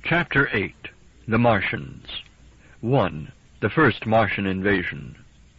Chapter 8. The Martians. 1. The First Martian Invasion.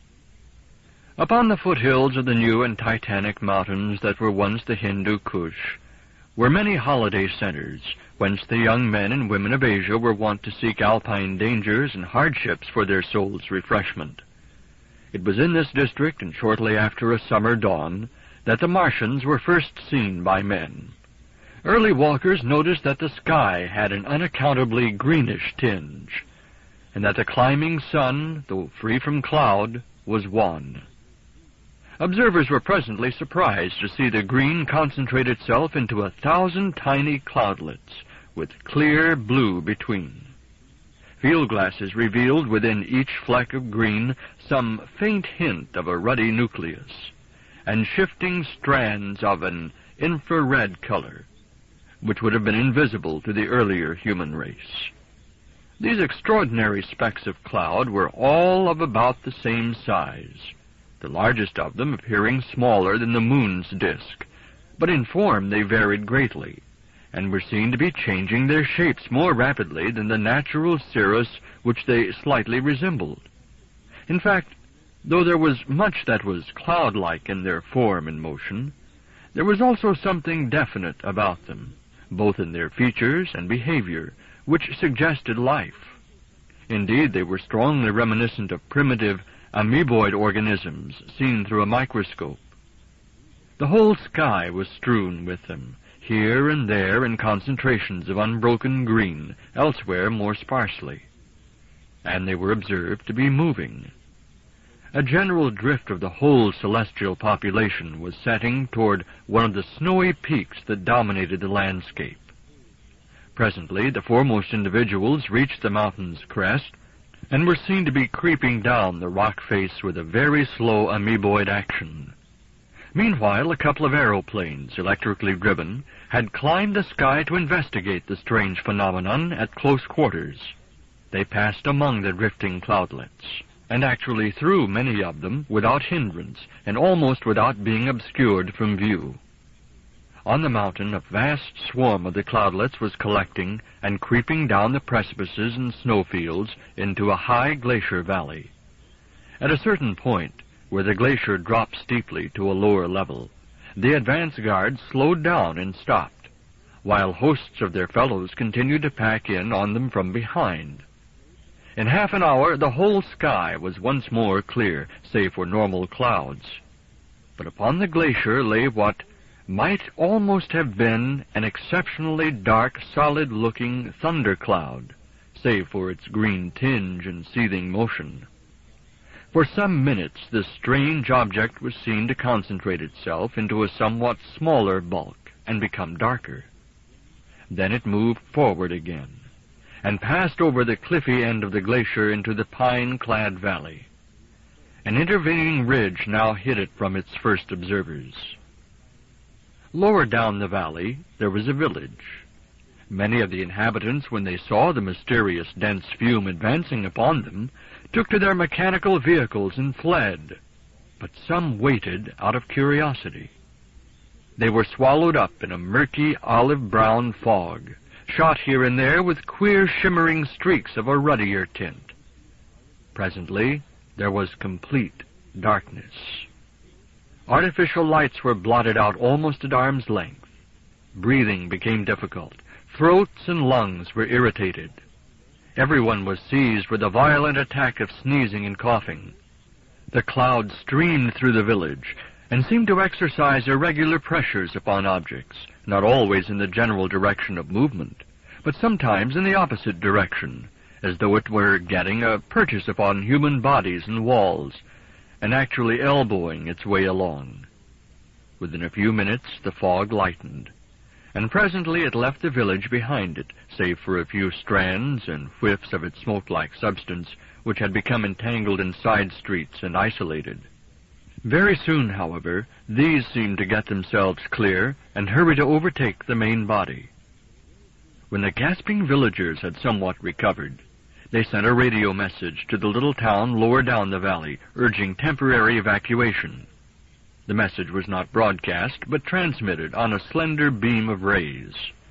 Upon the foothills of the new and titanic mountains that were once the Hindu Kush were many holiday centers, whence the young men and women of Asia were wont to seek alpine dangers and hardships for their souls' refreshment. It was in this district, and shortly after a summer dawn, that the Martians were first seen by men. Early walkers noticed that the sky had an unaccountably greenish tinge, and that the climbing sun, though free from cloud, was wan. Observers were presently surprised to see the green concentrate itself into 1,000 tiny cloudlets, with clear blue between. Field glasses revealed within each fleck of green some faint hint of a ruddy nucleus, and shifting strands of an infrared color, which would have been invisible to the earlier human race. These extraordinary specks of cloud were all of about the same size, the largest of them appearing smaller than the moon's disk, but in form they varied greatly, and were seen to be changing their shapes more rapidly than the natural cirrus which they slightly resembled. In fact, though there was much that was cloud-like in their form and motion, there was also something definite about them, both in their features and behavior, which suggested life. Indeed, they were strongly reminiscent of primitive amoeboid organisms seen through a microscope. The whole sky was strewn with them, here and there in concentrations of unbroken green, elsewhere more sparsely, and they were observed to be moving. A general drift of the whole celestial population was setting toward one of the snowy peaks that dominated the landscape. Presently, the foremost individuals reached the mountain's crest, and were seen to be creeping down the rock face with a very slow amoeboid action. Meanwhile, a couple of aeroplanes, electrically driven, had climbed the sky to investigate the strange phenomenon at close quarters. They passed among the drifting cloudlets, and actually through many of them without hindrance, and almost without being obscured from view. On the mountain, a vast swarm of the cloudlets was collecting and creeping down the precipices and snowfields into a high glacier valley. At a certain point, where the glacier dropped steeply to a lower level, the advance guard slowed down and stopped, while hosts of their fellows continued to pack in on them from behind. In half an hour, the whole sky was once more clear, save for normal clouds. But upon the glacier lay what might almost have been an exceptionally dark, solid-looking thundercloud, save for its green tinge and seething motion. For some minutes this strange object was seen to concentrate itself into a somewhat smaller bulk and become darker. Then it moved forward again, and passed over the cliffy end of the glacier into the pine-clad valley. An intervening ridge now hid it from its first observers. Lower down the valley there was a village. Many of the inhabitants, when they saw the mysterious dense fume advancing upon them, took to their mechanical vehicles and fled, but some waited out of curiosity. They were swallowed up in a murky olive-brown fog, shot here and there with queer shimmering streaks of a ruddier tint. Presently there was complete darkness. Artificial lights were blotted out almost at arm's length. Breathing became difficult. Throats and lungs were irritated. Everyone was seized with a violent attack of sneezing and coughing. The clouds streamed through the village and seemed to exercise irregular pressures upon objects, not always in the general direction of movement, but sometimes in the opposite direction, as though it were getting a purchase upon human bodies and walls, and actually elbowing its way along. Within a few minutes the fog lightened, and presently it left the village behind it, save for a few strands and whiffs of its smoke-like substance, which had become entangled in side streets and isolated. Very soon, however, these seemed to get themselves clear and hurry to overtake the main body. When the gasping villagers had somewhat recovered, they sent a radio message to the little town lower down the valley, urging temporary evacuation. The message was not broadcast, but transmitted on a slender beam of rays.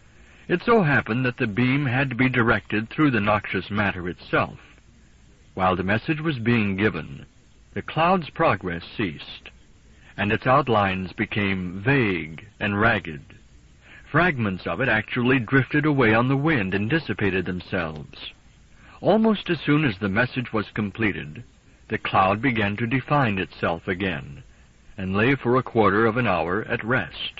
It so happened that the beam had to be directed through the noxious matter itself. While the message was being given, the cloud's progress ceased, and its outlines became vague and ragged. Fragments of it actually drifted away on the wind and dissipated themselves. Almost as soon as the message was completed, the cloud began to define itself again, and lay for a quarter of an hour at rest.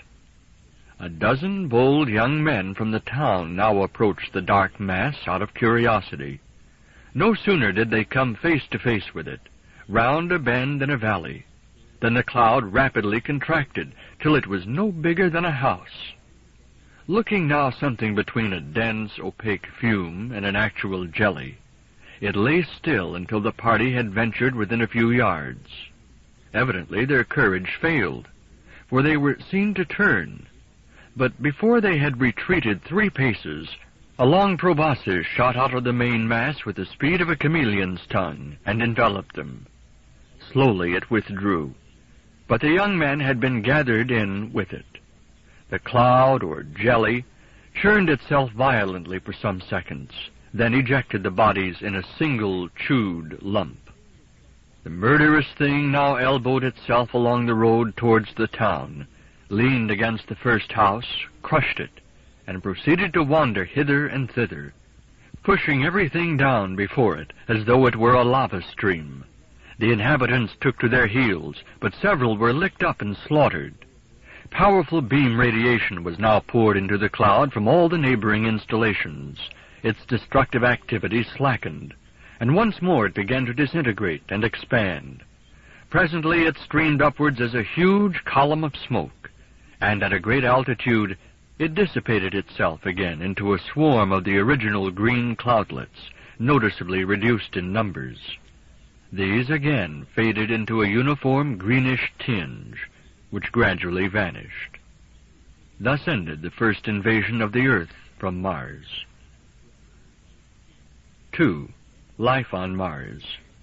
A dozen bold young men from the town now approached the dark mass out of curiosity. No sooner did they come face to face with it, round a bend in a valley, than the cloud rapidly contracted till it was no bigger than a house. Looking now something between a dense, opaque fume and an actual jelly, it lay still until the party had ventured within a few yards. Evidently their courage failed, for they were seen to turn. But before they had retreated 3 paces, a long proboscis shot out of the main mass with the speed of a chameleon's tongue and enveloped them. Slowly it withdrew, but the young men had been gathered in with it. The cloud, or jelly, churned itself violently for some seconds, then ejected the bodies in a single chewed lump. The murderous thing now elbowed itself along the road towards the town, leaned against the first house, crushed it, and proceeded to wander hither and thither, pushing everything down before it as though it were a lava stream. The inhabitants took to their heels, but several were licked up and slaughtered. Powerful beam radiation was now poured into the cloud from all the neighboring installations. Its destructive activity slackened, and once more it began to disintegrate and expand. Presently it streamed upwards as a huge column of smoke, and at a great altitude it dissipated itself again into a swarm of the original green cloudlets, noticeably reduced in numbers. These again faded into a uniform greenish tinge, which gradually vanished. Thus ended the first invasion of the Earth from Mars. 2. Life on Mars.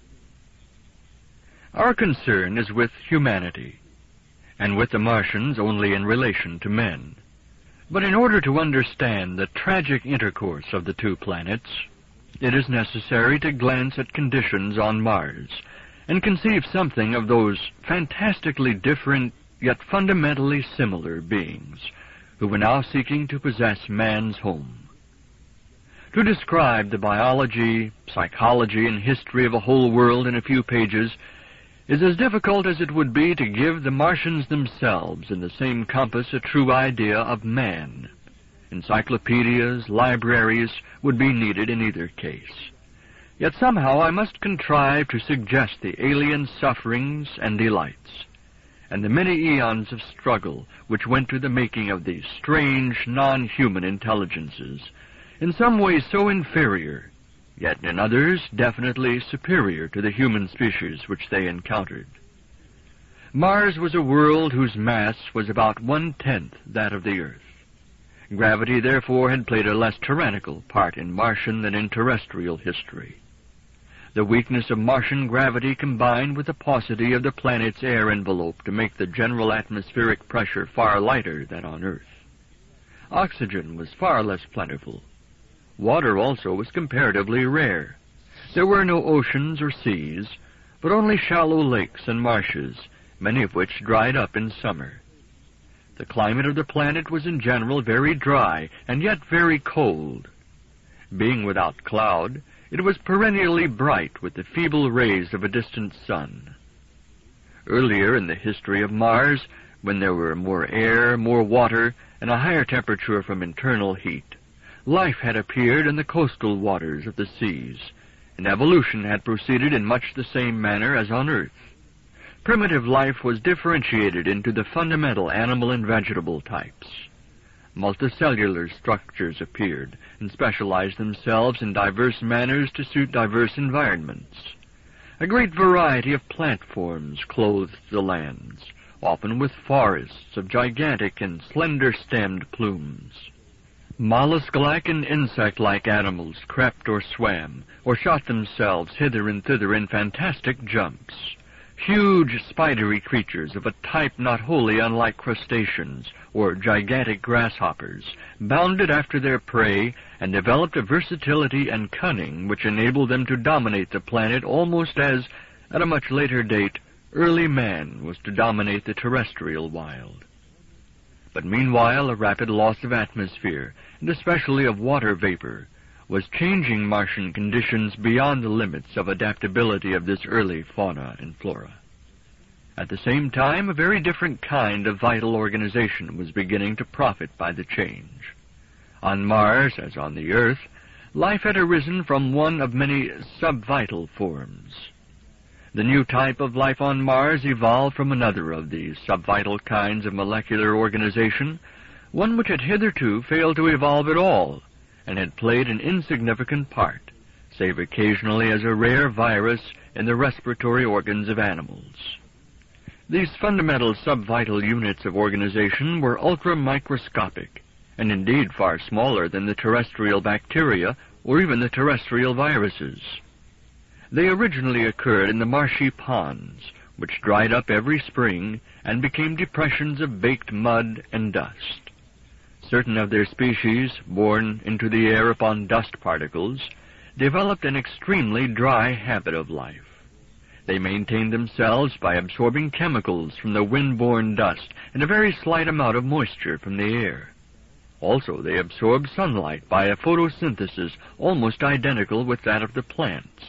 Our concern is with humanity, and with the Martians only in relation to men. But in order to understand the tragic intercourse of the 2 planets, it is necessary to glance at conditions on Mars, and conceive something of those fantastically different yet fundamentally similar beings who were now seeking to possess man's home. To describe the biology, psychology, and history of a whole world in a few pages is as difficult as it would be to give the Martians themselves in the same compass a true idea of man. Encyclopedias, libraries would be needed in either case. Yet somehow I must contrive to suggest the alien sufferings and delights, and the many eons of struggle which went to the making of these strange, non-human intelligences, in some ways so inferior, yet in others definitely superior to the human species which they encountered. Mars was a world whose mass was about 1/10 that of the Earth. Gravity, therefore, had played a less tyrannical part in Martian than in terrestrial history. The weakness of Martian gravity combined with the paucity of the planet's air envelope to make the general atmospheric pressure far lighter than on Earth. Oxygen was far less plentiful. Water also was comparatively rare. There were no oceans or seas, but only shallow lakes and marshes, many of which dried up in summer. The climate of the planet was in general very dry, and yet very cold. Being without cloud, it was perennially bright with the feeble rays of a distant sun. Earlier in the history of Mars, when there were more air, more water, and a higher temperature from internal heat, life had appeared in the coastal waters of the seas, and evolution had proceeded in much the same manner as on Earth. Primitive life was differentiated into the fundamental animal and vegetable types. Multicellular structures appeared and specialized themselves in diverse manners to suit diverse environments. A great variety of plant forms clothed the lands, often with forests of gigantic and slender-stemmed plumes. Mollusk-like and insect-like animals crept or swam, or shot themselves hither and thither in fantastic jumps. Huge spidery creatures of a type not wholly unlike crustaceans or gigantic grasshoppers bounded after their prey and developed a versatility and cunning which enabled them to dominate the planet almost as, at a much later date, early man was to dominate the terrestrial wild. But meanwhile, a rapid loss of atmosphere, and especially of water vapor, was changing Martian conditions beyond the limits of adaptability of this early fauna and flora. At the same time, a very different kind of vital organization was beginning to profit by the change. On Mars, as on the Earth, life had arisen from one of many subvital forms. The new type of life on Mars evolved from another of these subvital kinds of molecular organization, one which had hitherto failed to evolve at all, and had played an insignificant part, save occasionally as a rare virus in the respiratory organs of animals. These fundamental subvital units of organization were ultra-microscopic, and indeed far smaller than the terrestrial bacteria or even the terrestrial viruses. They originally occurred in the marshy ponds, which dried up every spring and became depressions of baked mud and dust. Certain of their species, borne into the air upon dust particles, developed an extremely dry habit of life. They maintained themselves by absorbing chemicals from the wind-borne dust and a very slight amount of moisture from the air. Also, they absorbed sunlight by a photosynthesis almost identical with that of the plants.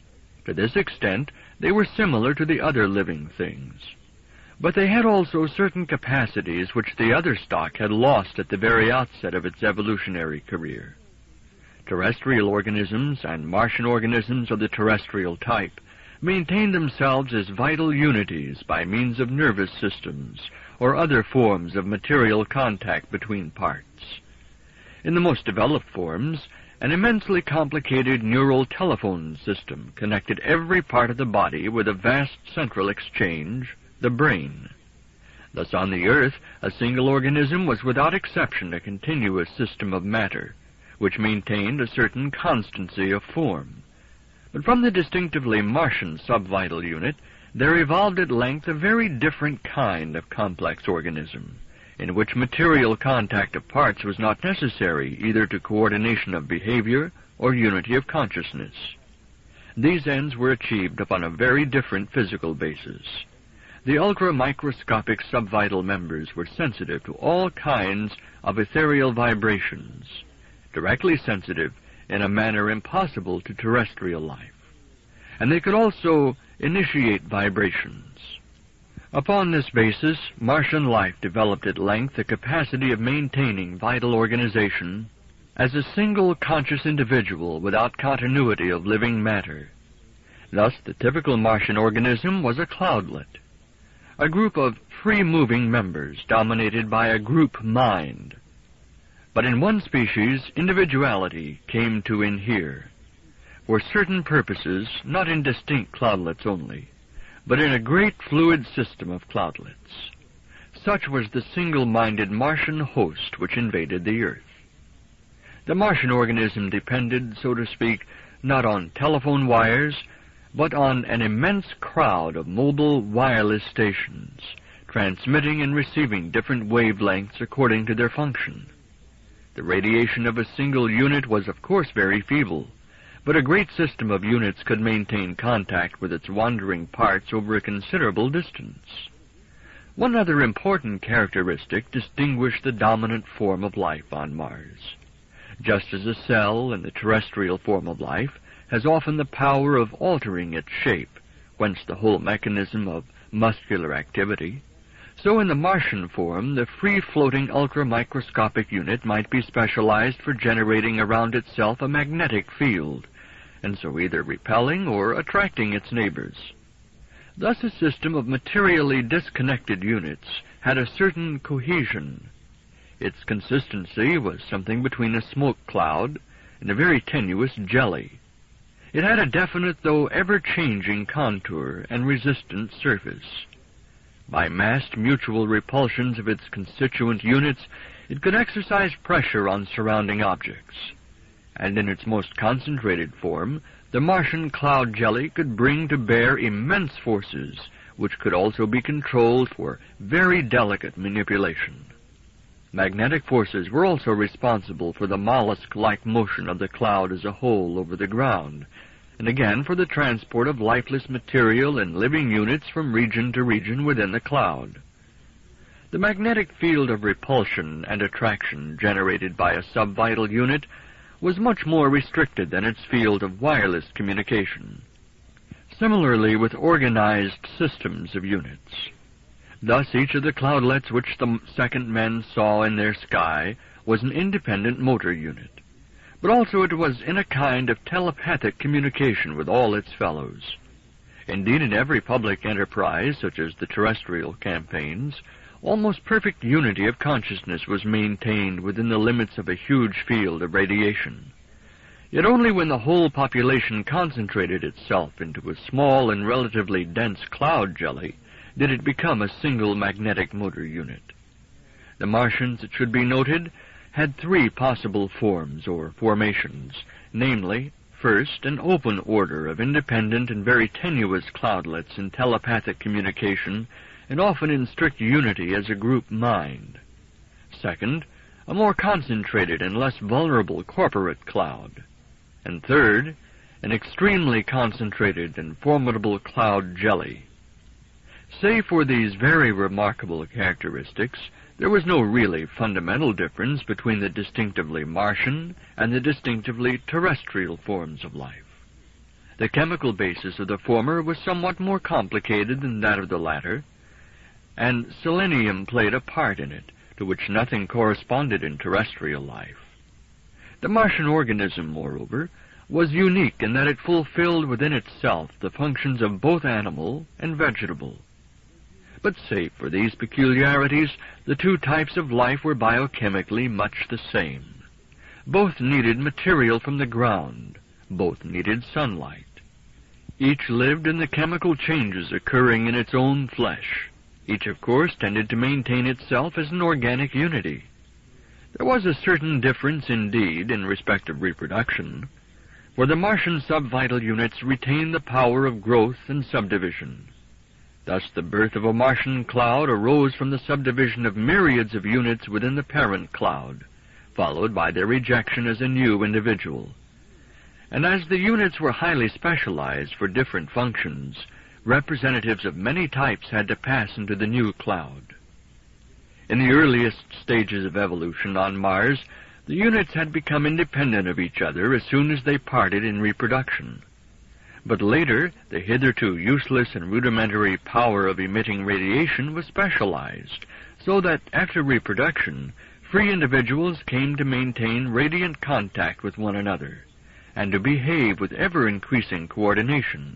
To this extent, they were similar to the other living things. But they had also certain capacities which the other stock had lost at the very outset of its evolutionary career. Terrestrial organisms and Martian organisms of the terrestrial type maintained themselves as vital unities by means of nervous systems or other forms of material contact between parts. In the most developed forms, an immensely complicated neural telephone system connected every part of the body with a vast central exchange, the brain. Thus on the Earth, a single organism was without exception a continuous system of matter, which maintained a certain constancy of form. But from the distinctively Martian subvital unit, there evolved at length a very different kind of complex organism, in which material contact of parts was not necessary either to coordination of behavior or unity of consciousness. These ends were achieved upon a very different physical basis. The ultra-microscopic subvital members were sensitive to all kinds of ethereal vibrations, directly sensitive in a manner impossible to terrestrial life, and they could also initiate vibrations. Upon this basis, Martian life developed at length the capacity of maintaining vital organization as a single conscious individual without continuity of living matter. Thus, the typical Martian organism was a cloudlet, a group of free-moving members dominated by a group mind. But in one species, individuality came to inhere. For certain purposes, not in distinct cloudlets only, but in a great fluid system of cloudlets. Such was the single-minded Martian host which invaded the Earth. The Martian organism depended, so to speak, not on telephone wires, but on an immense crowd of mobile wireless stations, transmitting and receiving different wavelengths according to their function. The radiation of a single unit was, of course, very feeble, but a great system of units could maintain contact with its wandering parts over a considerable distance. One other important characteristic distinguished the dominant form of life on Mars. Just as a cell in the terrestrial form of life has often the power of altering its shape, whence the whole mechanism of muscular activity, so in the Martian form the free-floating ultra-microscopic unit might be specialized for generating around itself a magnetic field, and so either repelling or attracting its neighbors. Thus a system of materially disconnected units had a certain cohesion. Its consistency was something between a smoke cloud and a very tenuous jelly. It had a definite, though ever-changing, contour and resistant surface. By massed mutual repulsions of its constituent units, it could exercise pressure on surrounding objects. And in its most concentrated form, the Martian cloud jelly could bring to bear immense forces, which could also be controlled for very delicate manipulation. Magnetic forces were also responsible for the mollusk-like motion of the cloud as a whole over the ground, and again for the transport of lifeless material and living units from region to region within the cloud. The magnetic field of repulsion and attraction generated by a subvital unit was much more restricted than its field of wireless communication. Similarly with organized systems of units. Thus each of the cloudlets which the second men saw in their sky was an independent motor unit, but also it was in a kind of telepathic communication with all its fellows. Indeed, in every public enterprise, such as the terrestrial campaigns, almost perfect unity of consciousness was maintained within the limits of a huge field of radiation. Yet only when the whole population concentrated itself into a small and relatively dense cloud jelly did it become a single magnetic motor unit. The Martians, it should be noted, had three possible forms or formations, namely, first, an open order of independent and very tenuous cloudlets in telepathic communication and often in strict unity as a group mind. Second, a more concentrated and less vulnerable corporate cloud. And third, an extremely concentrated and formidable cloud jelly. Save for these very remarkable characteristics, there was no really fundamental difference between the distinctively Martian and the distinctively terrestrial forms of life. The chemical basis of the former was somewhat more complicated than that of the latter, and selenium played a part in it, to which nothing corresponded in terrestrial life. The Martian organism, moreover, was unique in that it fulfilled within itself the functions of both animal and vegetable. But save for these peculiarities, the two types of life were biochemically much the same. Both needed material from the ground. Both needed sunlight. Each lived in the chemical changes occurring in its own flesh. Each, of course, tended to maintain itself as an organic unity. There was a certain difference, indeed, in respect of reproduction, for the Martian subvital units retained the power of growth and subdivision. Thus the birth of a Martian cloud arose from the subdivision of myriads of units within the parent cloud, followed by their rejection as a new individual. And as the units were highly specialized for different functions, representatives of many types had to pass into the new cloud. In the earliest stages of evolution on Mars, the units had become independent of each other as soon as they parted in reproduction. But later, the hitherto useless and rudimentary power of emitting radiation was specialized, so that after reproduction, free individuals came to maintain radiant contact with one another, and to behave with ever-increasing coordination.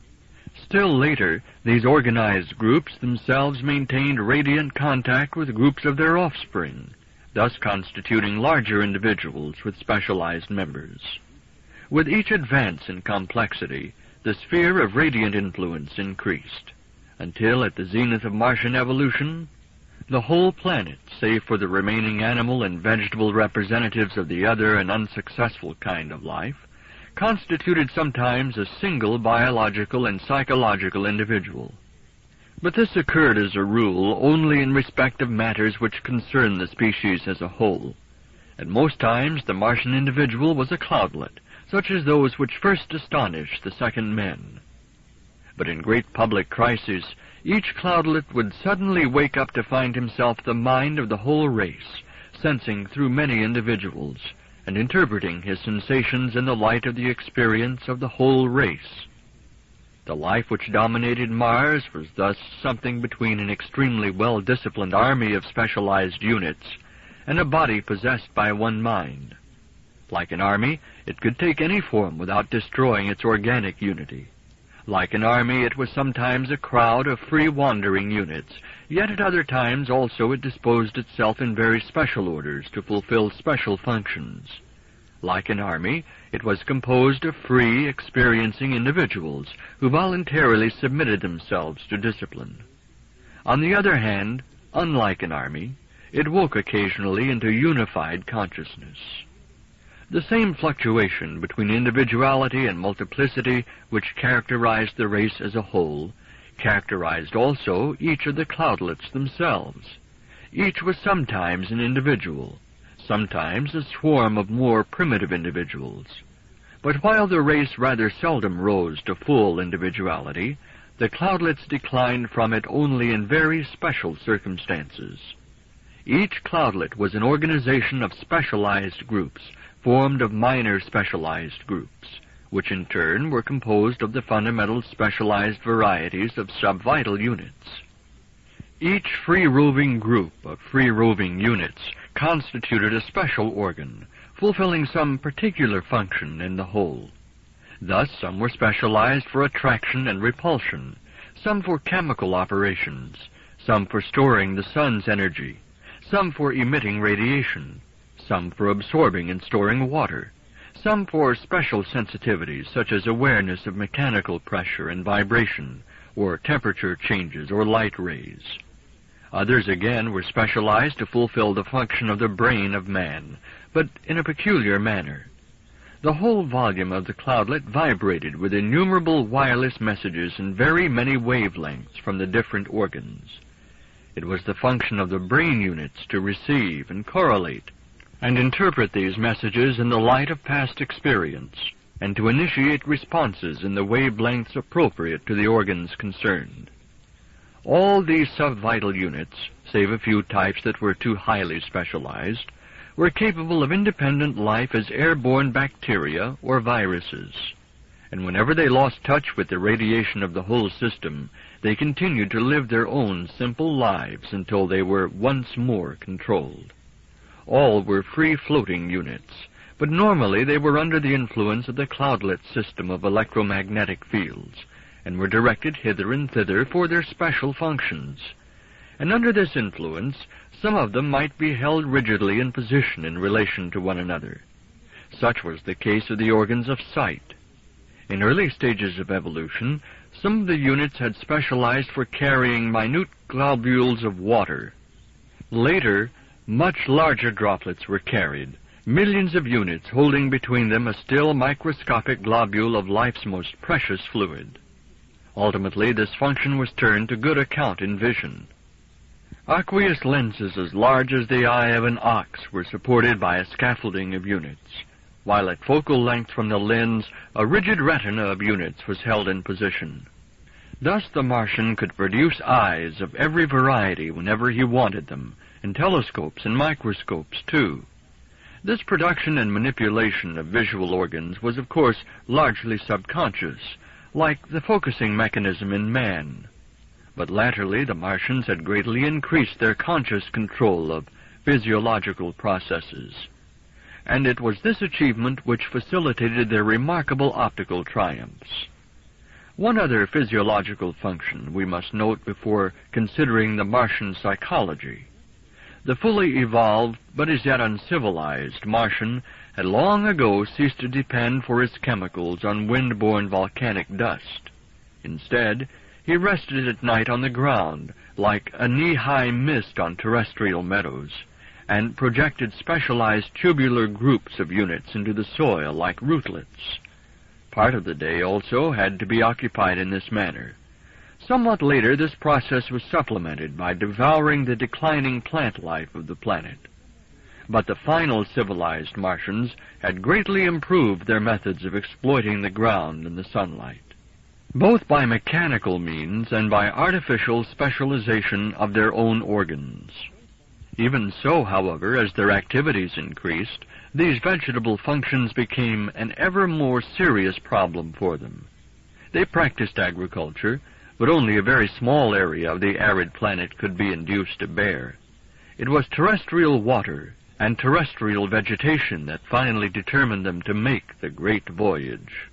Still later, these organized groups themselves maintained radiant contact with groups of their offspring, thus constituting larger individuals with specialized members. With each advance in complexity, the sphere of radiant influence increased, until at the zenith of Martian evolution, the whole planet, save for the remaining animal and vegetable representatives of the other and unsuccessful kind of life, constituted sometimes a single biological and psychological individual. But this occurred as a rule only in respect of matters which concern the species as a whole, and most times the Martian individual was a cloudlet, such as those which first astonished the second men. But in great public crises, each cloudlet would suddenly wake up to find himself the mind of the whole race, sensing through many individuals, and interpreting his sensations in the light of the experience of the whole race. The life which dominated Mars was thus something between an extremely well-disciplined army of specialized units and a body possessed by one mind. Like an army, it could take any form without destroying its organic unity. Like an army, it was sometimes a crowd of free-wandering units, yet at other times also it disposed itself in very special orders to fulfill special functions. Like an army, it was composed of free, experiencing individuals who voluntarily submitted themselves to discipline. On the other hand, unlike an army, it woke occasionally into unified consciousness. The same fluctuation between individuality and multiplicity which characterized the race as a whole characterized also each of the cloudlets themselves. Each was sometimes an individual, sometimes a swarm of more primitive individuals. But while the race rather seldom rose to full individuality, the cloudlets declined from it only in very special circumstances. Each cloudlet was an organization of specialized groups, formed of minor specialized groups, which in turn were composed of the fundamental specialized varieties of subvital units. Each free-roving group of free-roving units constituted a special organ, fulfilling some particular function in the whole. Thus, some were specialized for attraction and repulsion, some for chemical operations, some for storing the sun's energy, some for emitting radiation, some for absorbing and storing water, some for special sensitivities such as awareness of mechanical pressure and vibration, or temperature changes or light rays. Others again were specialized to fulfill the function of the brain of man, but in a peculiar manner. The whole volume of the cloudlet vibrated with innumerable wireless messages in very many wavelengths from the different organs. It was the function of the brain units to receive and correlate and interpret these messages in the light of past experience, and to initiate responses in the wavelengths appropriate to the organs concerned. All these subvital units, save a few types that were too highly specialized, were capable of independent life as airborne bacteria or viruses, and whenever they lost touch with the radiation of the whole system, they continued to live their own simple lives until they were once more controlled. All were free-floating units, but normally they were under the influence of the cloudlet system of electromagnetic fields, and were directed hither and thither for their special functions. And under this influence, some of them might be held rigidly in position in relation to one another. Such was the case of the organs of sight. In early stages of evolution, some of the units had specialized for carrying minute globules of water. Later, much larger droplets were carried, millions of units holding between them a still microscopic globule of life's most precious fluid. Ultimately, this function was turned to good account in vision. Aqueous lenses as large as the eye of an ox were supported by a scaffolding of units, while at focal length from the lens a rigid retina of units was held in position. Thus the Martian could produce eyes of every variety whenever he wanted them, and telescopes and microscopes too. This production and manipulation of visual organs was of course largely subconscious, like the focusing mechanism in man. But latterly the Martians had greatly increased their conscious control of physiological processes, and it was this achievement which facilitated their remarkable optical triumphs. One other physiological function we must note before considering the Martian psychology. The fully evolved, but as yet uncivilized, Martian had long ago ceased to depend for its chemicals on wind-borne volcanic dust. Instead, he rested at night on the ground, like a knee-high mist on terrestrial meadows, and projected specialized tubular groups of units into the soil like rootlets. Part of the day also had to be occupied in this manner. Somewhat later, this process was supplemented by devouring the declining plant life of the planet. But the final civilized Martians had greatly improved their methods of exploiting the ground and the sunlight, both by mechanical means and by artificial specialization of their own organs. Even so, however, as their activities increased, these vegetable functions became an ever more serious problem for them. They practiced agriculture, but only a very small area of the arid planet could be induced to bear. It was terrestrial water and terrestrial vegetation that finally determined them to make the great voyage.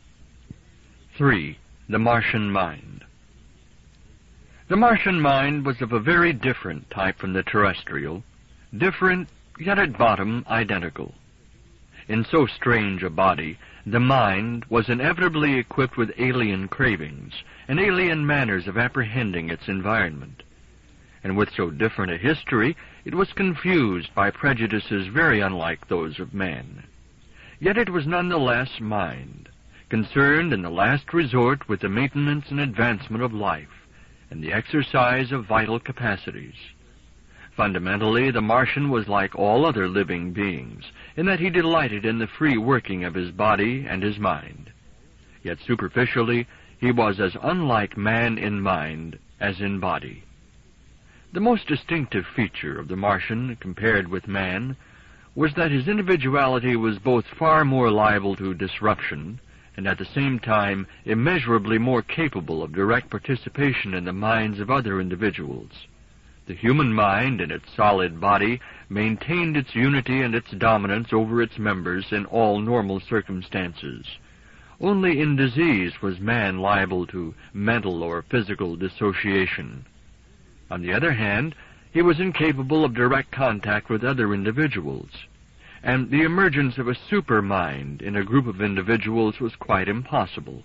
3. The Martian Mind. The Martian mind was of a very different type from the terrestrial, different, yet at bottom identical. In so strange a body, the mind was inevitably equipped with alien cravings and alien manners of apprehending its environment. And with so different a history, it was confused by prejudices very unlike those of man. Yet it was nonetheless mind, concerned in the last resort with the maintenance and advancement of life and the exercise of vital capacities. Fundamentally, the Martian was like all other living beings, in that he delighted in the free working of his body and his mind. Yet superficially, he was as unlike man in mind as in body. The most distinctive feature of the Martian, compared with man, was that his individuality was both far more liable to disruption and at the same time immeasurably more capable of direct participation in the minds of other individuals. The human mind in its solid body maintained its unity and its dominance over its members in all normal circumstances. Only in disease was man liable to mental or physical dissociation. On the other hand, he was incapable of direct contact with other individuals, and the emergence of a supermind in a group of individuals was quite impossible.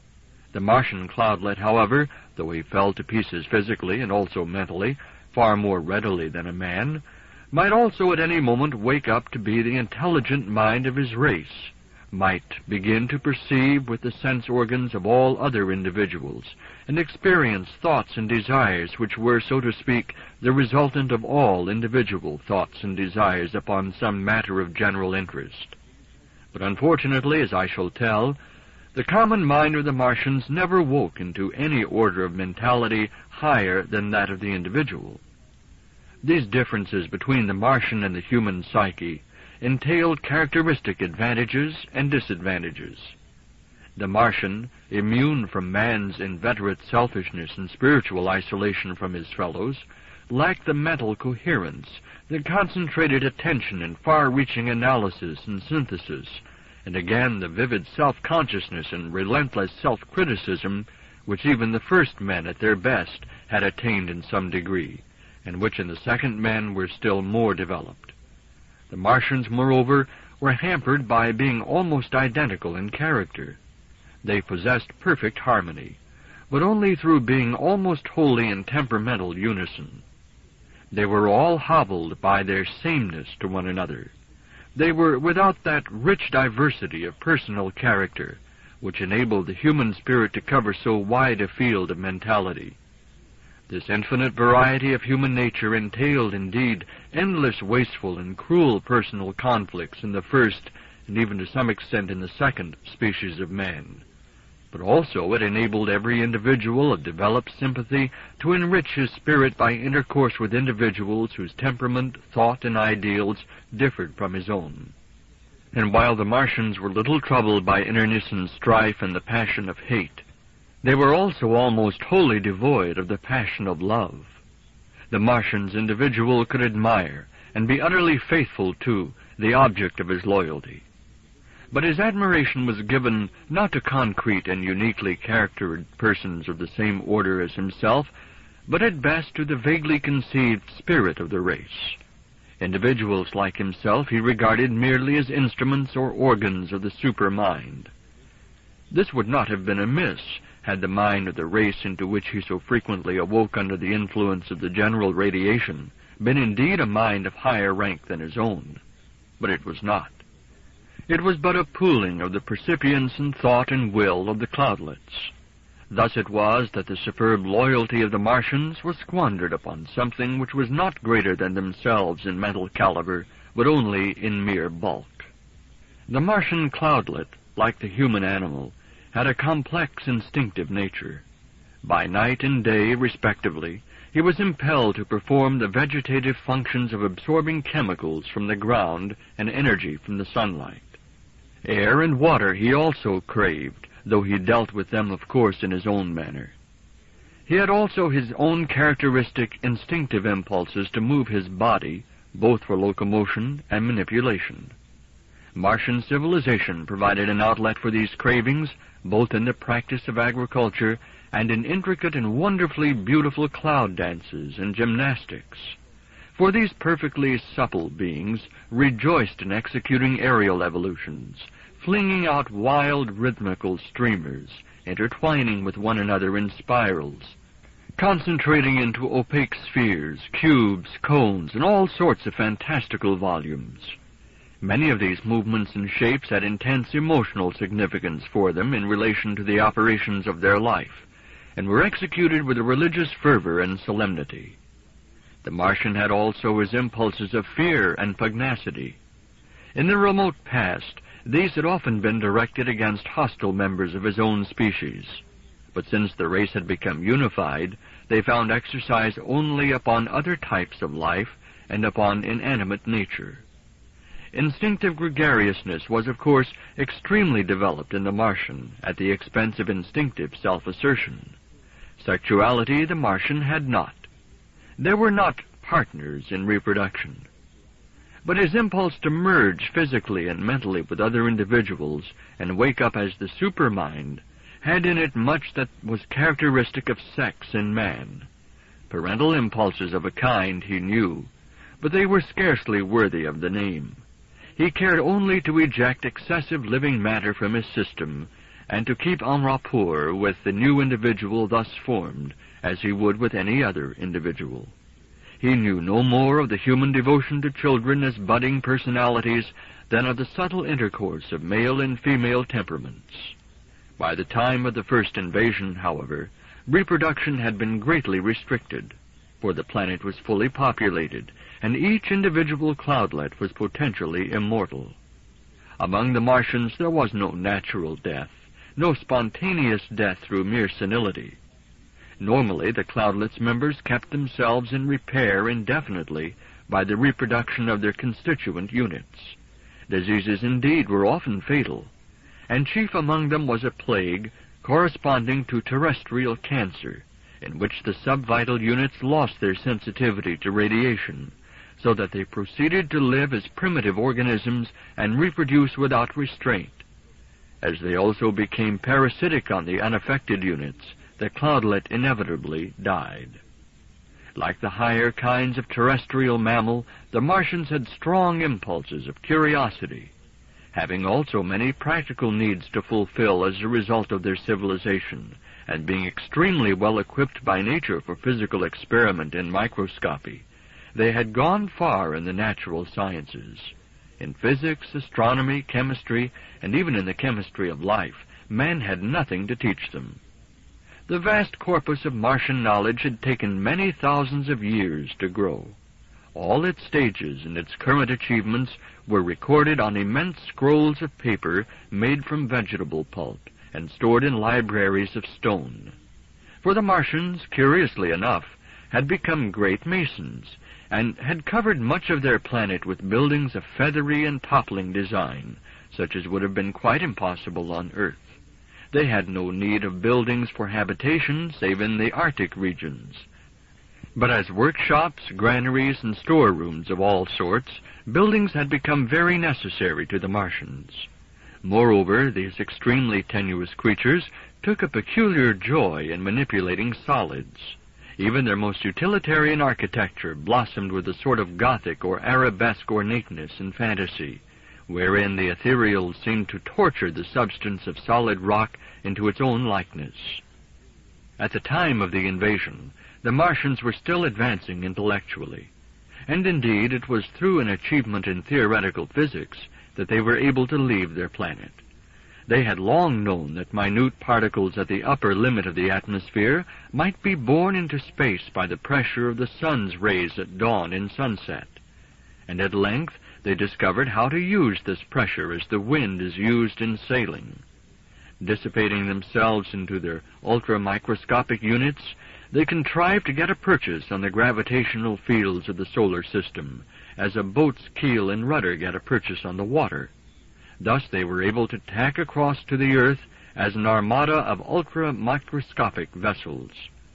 The Martian cloudlet, however, though he fell to pieces physically and also mentally, far more readily than a man, might also at any moment wake up to be the intelligent mind of his race, might begin to perceive with the sense organs of all other individuals, and experience thoughts and desires which were, so to speak, the resultant of all individual thoughts and desires upon some matter of general interest. But unfortunately, as I shall tell, the common mind of the Martians never woke into any order of mentality higher than that of the individual. These differences between the Martian and the human psyche entailed characteristic advantages and disadvantages. The Martian, immune from man's inveterate selfishness and spiritual isolation from his fellows, lacked the mental coherence, the concentrated attention and far-reaching analysis and synthesis, and again the vivid self-consciousness and relentless self-criticism which even the first men at their best had attained in some degree, and which in the second men were still more developed. The Martians, moreover, were hampered by being almost identical in character. They possessed perfect harmony, but only through being almost wholly in temperamental unison. They were all hobbled by their sameness to one another. They were without that rich diversity of personal character which enabled the human spirit to cover so wide a field of mentality. This infinite variety of human nature entailed, indeed, endless wasteful and cruel personal conflicts in the first, and even to some extent in the second, species of man. But also it enabled every individual of developed sympathy to enrich his spirit by intercourse with individuals whose temperament, thought, and ideals differed from his own. And while the Martians were little troubled by internecine strife and the passion of hate, they were also almost wholly devoid of the passion of love. The Martian's individual could admire and be utterly faithful to the object of his loyalty. But his admiration was given not to concrete and uniquely charactered persons of the same order as himself, but at best to the vaguely conceived spirit of the race. Individuals like himself he regarded merely as instruments or organs of the supermind. This would not have been amiss had the mind of the race into which he so frequently awoke under the influence of the general radiation been indeed a mind of higher rank than his own. But it was not. It was but a pooling of the percipience and thought and will of the cloudlets. Thus it was that the superb loyalty of the Martians was squandered upon something which was not greater than themselves in mental caliber, but only in mere bulk. The Martian cloudlet, like the human animal, had a complex instinctive nature. By night and day, respectively, he was impelled to perform the vegetative functions of absorbing chemicals from the ground and energy from the sunlight. Air and water he also craved, though he dealt with them, of course, in his own manner. He had also his own characteristic instinctive impulses to move his body, both for locomotion and manipulation. Martian civilization provided an outlet for these cravings, both in the practice of agriculture and in intricate and wonderfully beautiful cloud dances and gymnastics. For these perfectly supple beings rejoiced in executing aerial evolutions, flinging out wild rhythmical streamers, intertwining with one another in spirals, concentrating into opaque spheres, cubes, cones, and all sorts of fantastical volumes. Many of these movements and shapes had intense emotional significance for them in relation to the operations of their life, and were executed with a religious fervor and solemnity. The Martian had also his impulses of fear and pugnacity. In the remote past, these had often been directed against hostile members of his own species, but since the race had become unified, they found exercise only upon other types of life and upon inanimate nature. Instinctive gregariousness was, of course, extremely developed in the Martian at the expense of instinctive self-assertion. Sexuality the Martian had not. There were not partners in reproduction. But his impulse to merge physically and mentally with other individuals and wake up as the supermind had in it much that was characteristic of sex in man. Parental impulses of a kind he knew, but they were scarcely worthy of the name. He cared only to eject excessive living matter from his system and to keep en rapport with the new individual thus formed, as he would with any other individual. He knew no more of the human devotion to children as budding personalities than of the subtle intercourse of male and female temperaments. By the time of the first invasion, however, reproduction had been greatly restricted, for the planet was fully populated, and each individual cloudlet was potentially immortal. Among the Martians there was no natural death, no spontaneous death through mere senility. Normally, the cloudlet's members kept themselves in repair indefinitely by the reproduction of their constituent units. Diseases indeed were often fatal, and chief among them was a plague corresponding to terrestrial cancer, in which the subvital units lost their sensitivity to radiation, so that they proceeded to live as primitive organisms and reproduce without restraint. As they also became parasitic on the unaffected units, the cloudlet inevitably died. Like the higher kinds of terrestrial mammal, the Martians had strong impulses of curiosity, having also many practical needs to fulfill as a result of their civilization, and being extremely well equipped by nature for physical experiment and microscopy. They had gone far in the natural sciences. In physics, astronomy, chemistry, and even in the chemistry of life, man had nothing to teach them. The vast corpus of Martian knowledge had taken many thousands of years to grow. All its stages and its current achievements were recorded on immense scrolls of paper made from vegetable pulp and stored in libraries of stone. For the Martians, curiously enough, had become great masons, and had covered much of their planet with buildings of feathery and toppling design, such as would have been quite impossible on Earth. They had no need of buildings for habitation save in the Arctic regions. But as workshops, granaries, and storerooms of all sorts, buildings had become very necessary to the Martians. Moreover, these extremely tenuous creatures took a peculiar joy in manipulating solids. Even their most utilitarian architecture blossomed with a sort of Gothic or arabesque ornateness and fantasy, wherein the ethereal seemed to torture the substance of solid rock into its own likeness. At the time of the invasion, the Martians were still advancing intellectually, and indeed it was through an achievement in theoretical physics that they were able to leave their planet. They had long known that minute particles at the upper limit of the atmosphere might be borne into space by the pressure of the sun's rays at dawn and sunset, and at length they discovered how to use this pressure as the wind is used in sailing. Dissipating themselves into their ultra-microscopic units, they contrived to get a purchase on the gravitational fields of the solar system, as a boat's keel and rudder get a purchase on the water. Thus they were able to tack across to the earth as an armada of ultra-microscopic vessels.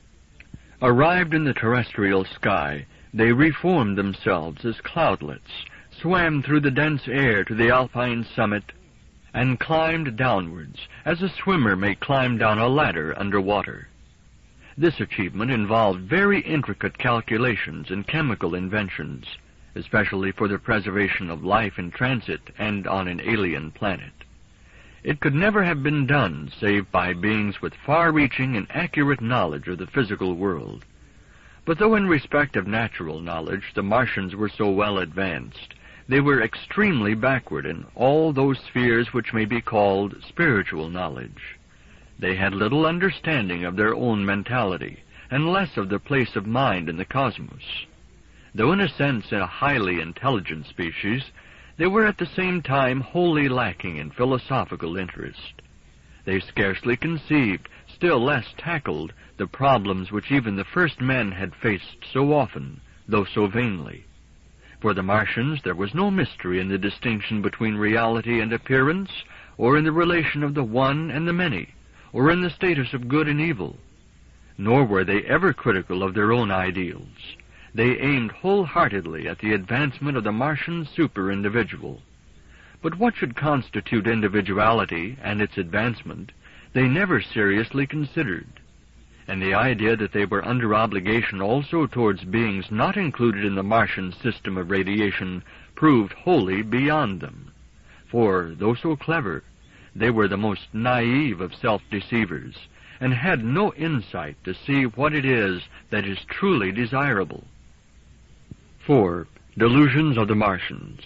Arrived in the terrestrial sky, they reformed themselves as cloudlets, swam through the dense air to the alpine summit, and climbed downwards, as a swimmer may climb down a ladder under water. This achievement involved very intricate calculations and chemical inventions, especially for the preservation of life in transit and on an alien planet. It could never have been done save by beings with far-reaching and accurate knowledge of the physical world. But though in respect of natural knowledge the Martians were so well advanced, they were extremely backward in all those spheres which may be called spiritual knowledge. They had little understanding of their own mentality, and less of their place of mind in the cosmos. Though in a sense a highly intelligent species, they were at the same time wholly lacking in philosophical interest. They scarcely conceived, still less tackled, the problems which even the first men had faced so often, though so vainly. For the Martians there was no mystery in the distinction between reality and appearance, or in the relation of the one and the many, or in the status of good and evil. Nor were they ever critical of their own ideals. They aimed wholeheartedly at the advancement of the Martian super-individual. But what should constitute individuality and its advancement, they never seriously considered. And the idea that they were under obligation also towards beings not included in the Martian system of radiation proved wholly beyond them. For, though so clever, they were the most naive of self-deceivers, and had no insight to see what it is that is truly desirable. 4. Delusions of the Martians.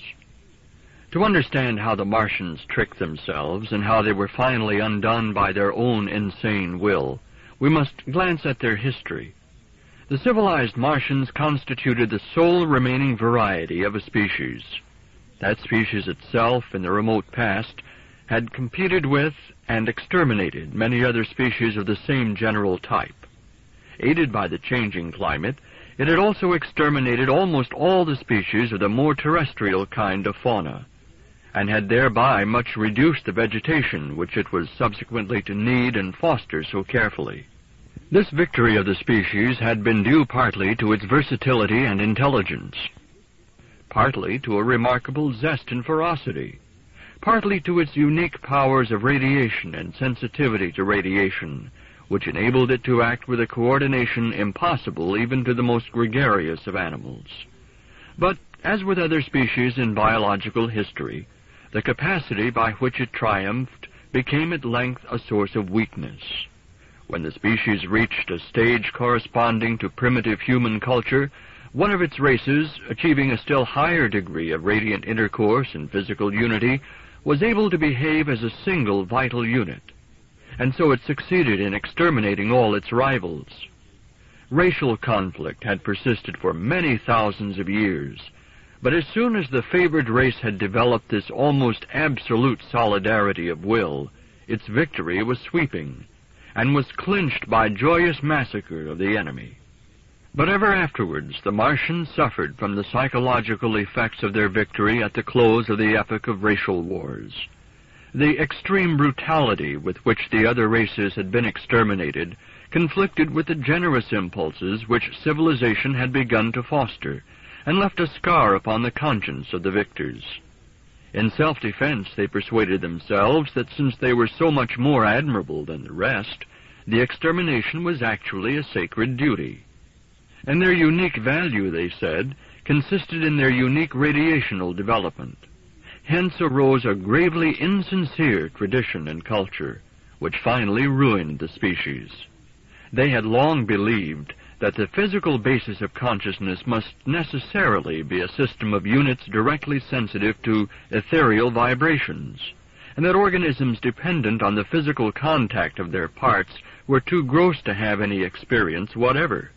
To understand how the Martians tricked themselves, and how they were finally undone by their own insane will, we must glance at their history. The civilized Martians constituted the sole remaining variety of a species. That species itself, in the remote past, had competed with and exterminated many other species of the same general type. Aided by the changing climate, it had also exterminated almost all the species of the more terrestrial kind of fauna, and had thereby much reduced the vegetation which it was subsequently to need and foster so carefully. This victory of the species had been due partly to its versatility and intelligence, partly to a remarkable zest and ferocity, partly to its unique powers of radiation and sensitivity to radiation, which enabled it to act with a coordination impossible even to the most gregarious of animals. But, as with other species in biological history, the capacity by which it triumphed became at length a source of weakness. When the species reached a stage corresponding to primitive human culture, one of its races, achieving a still higher degree of radiant intercourse and physical unity, was able to behave as a single vital unit, and so it succeeded in exterminating all its rivals. Racial conflict had persisted for many thousands of years, but as soon as the favored race had developed this almost absolute solidarity of will, its victory was sweeping, and was clinched by joyous massacre of the enemy. But ever afterwards the Martians suffered from the psychological effects of their victory at the close of the epoch of racial wars. The extreme brutality with which the other races had been exterminated conflicted with the generous impulses which civilization had begun to foster, and left a scar upon the conscience of the victors. In self-defense they persuaded themselves that since they were so much more admirable than the rest, the extermination was actually a sacred duty. And their unique value, they said, consisted in their unique radiational development. Hence arose a gravely insincere tradition and culture, which finally ruined the species. They had long believed that the physical basis of consciousness must necessarily be a system of units directly sensitive to ethereal vibrations, and that organisms dependent on the physical contact of their parts were too gross to have any experience whatever.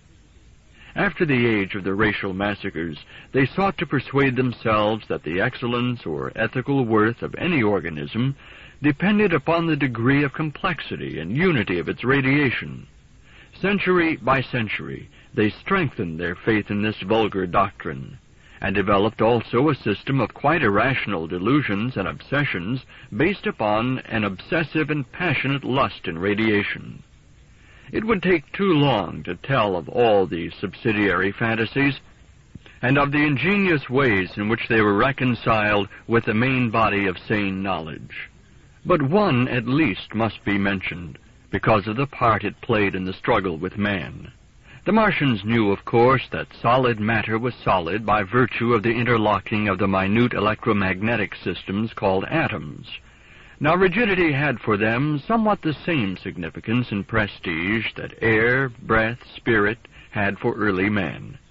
After the age of the racial massacres, they sought to persuade themselves that the excellence or ethical worth of any organism depended upon the degree of complexity and unity of its radiation. Century by century, they strengthened their faith in this vulgar doctrine, and developed also a system of quite irrational delusions and obsessions based upon an obsessive and passionate lust in radiation. It would take too long to tell of all these subsidiary fantasies, and of the ingenious ways in which they were reconciled with the main body of sane knowledge. But one at least must be mentioned, because of the part it played in the struggle with man. The Martians knew, of course, that solid matter was solid by virtue of the interlocking of the minute electromagnetic systems called atoms. Now, rigidity had for them somewhat the same significance and prestige that air, breath, spirit had for early man.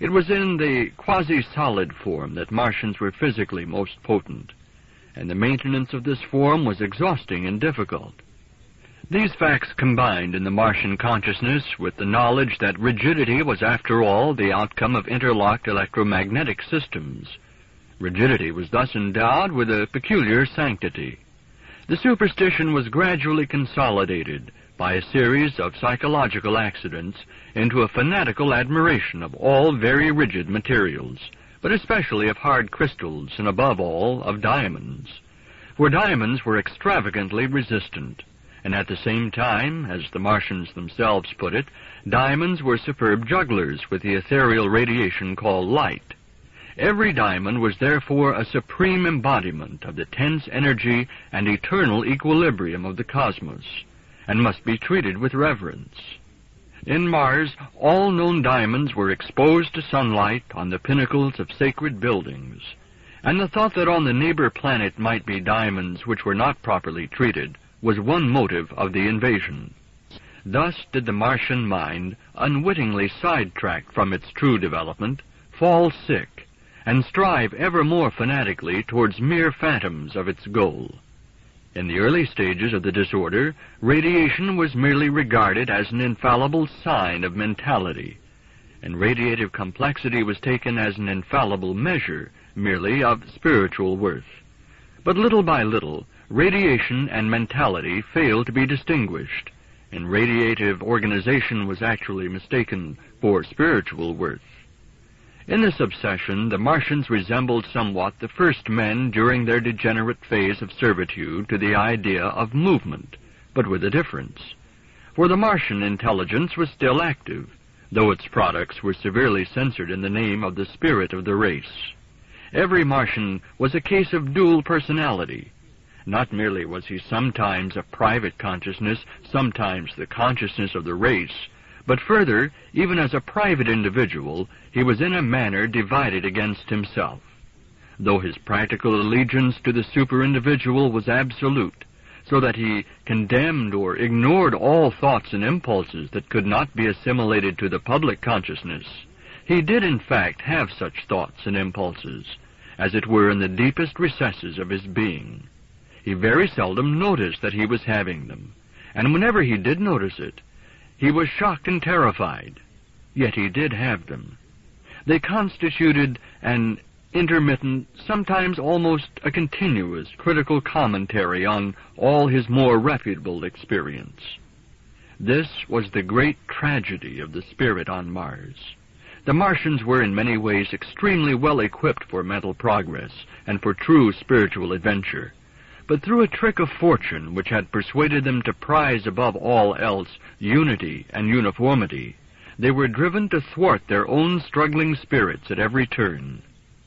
It was in the quasi-solid form that Martians were physically most potent, and the maintenance of this form was exhausting and difficult. These facts combined in the Martian consciousness with the knowledge that rigidity was, after all, the outcome of interlocked electromagnetic systems. Rigidity was thus endowed with a peculiar sanctity. The superstition was gradually consolidated by a series of psychological accidents into a fanatical admiration of all very rigid materials, but especially of hard crystals, and above all, of diamonds. For diamonds were extravagantly resistant, and at the same time, as the Martians themselves put it, diamonds were superb jugglers with the ethereal radiation called light. Every diamond was therefore a supreme embodiment of the tense energy and eternal equilibrium of the cosmos, and must be treated with reverence. In Mars, all known diamonds were exposed to sunlight on the pinnacles of sacred buildings, and the thought that on the neighbor planet might be diamonds which were not properly treated was one motive of the invasion. Thus did the Martian mind, unwittingly sidetracked from its true development, fall sick, and strive ever more fanatically towards mere phantoms of its goal. In the early stages of the disorder, radiation was merely regarded as an infallible sign of mentality, and radiative complexity was taken as an infallible measure merely of spiritual worth. But little by little, radiation and mentality failed to be distinguished, and radiative organization was actually mistaken for spiritual worth. In this obsession, the Martians resembled somewhat the first men during their degenerate phase of servitude to the idea of movement, but with a difference. For the Martian intelligence was still active, though its products were severely censored in the name of the spirit of the race. Every Martian was a case of dual personality. Not merely was he sometimes a private consciousness, sometimes the consciousness of the race, but further, even as a private individual, he was in a manner divided against himself. Though his practical allegiance to the super-individual was absolute, so that he condemned or ignored all thoughts and impulses that could not be assimilated to the public consciousness, he did in fact have such thoughts and impulses, as it were in the deepest recesses of his being. He very seldom noticed that he was having them, and whenever he did notice it, he was shocked and terrified, yet he did have them. They constituted an intermittent, sometimes almost a continuous, critical commentary on all his more reputable experience. This was the great tragedy of the spirit on Mars. The Martians were in many ways extremely well equipped for mental progress and for true spiritual adventure. But through a trick of fortune which had persuaded them to prize above all else unity and uniformity, they were driven to thwart their own struggling spirits at every turn.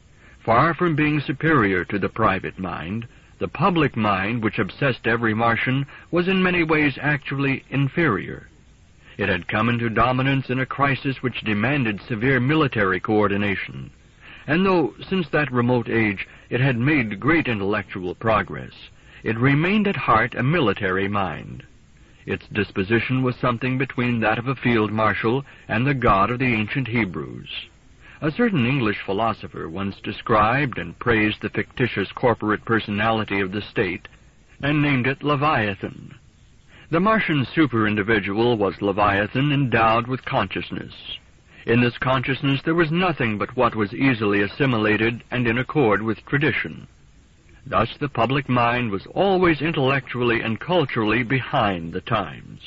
Far from being superior to the private mind, the public mind which obsessed every Martian was in many ways actually inferior. It had come into dominance in a crisis which demanded severe military coordination, and though since that remote age it had made great intellectual progress, it remained at heart a military mind. Its disposition was something between that of a field marshal and the god of the ancient Hebrews. A certain English philosopher once described and praised the fictitious corporate personality of the state, and named it Leviathan. The Martian super-individual was Leviathan endowed with consciousness. In this consciousness there was nothing but what was easily assimilated and in accord with tradition. Thus the public mind was always intellectually and culturally behind the times.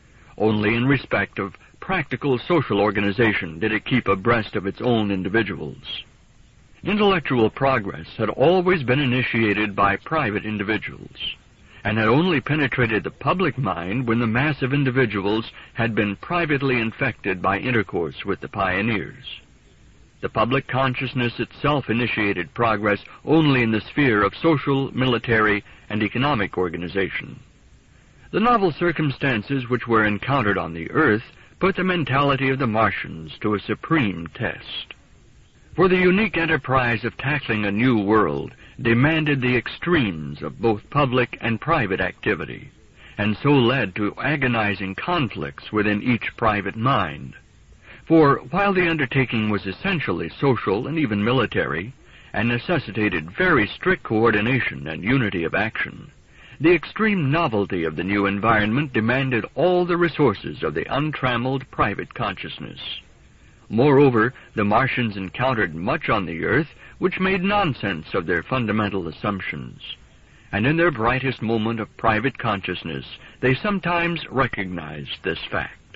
Only in respect of practical social organization did it keep abreast of its own individuals. Intellectual progress had always been initiated by private individuals, and had only penetrated the public mind when the mass of individuals had been privately infected by intercourse with the pioneers. The public consciousness itself initiated progress only in the sphere of social, military, and economic organization. The novel circumstances which were encountered on the Earth put the mentality of the Martians to a supreme test. For the unique enterprise of tackling a new world demanded the extremes of both public and private activity, and so led to agonizing conflicts within each private mind. For while the undertaking was essentially social and even military, and necessitated very strict coordination and unity of action, the extreme novelty of the new environment demanded all the resources of the untrammeled private consciousness. Moreover, the Martians encountered much on the Earth which made nonsense of their fundamental assumptions, and in their brightest moment of private consciousness they sometimes recognized this fact.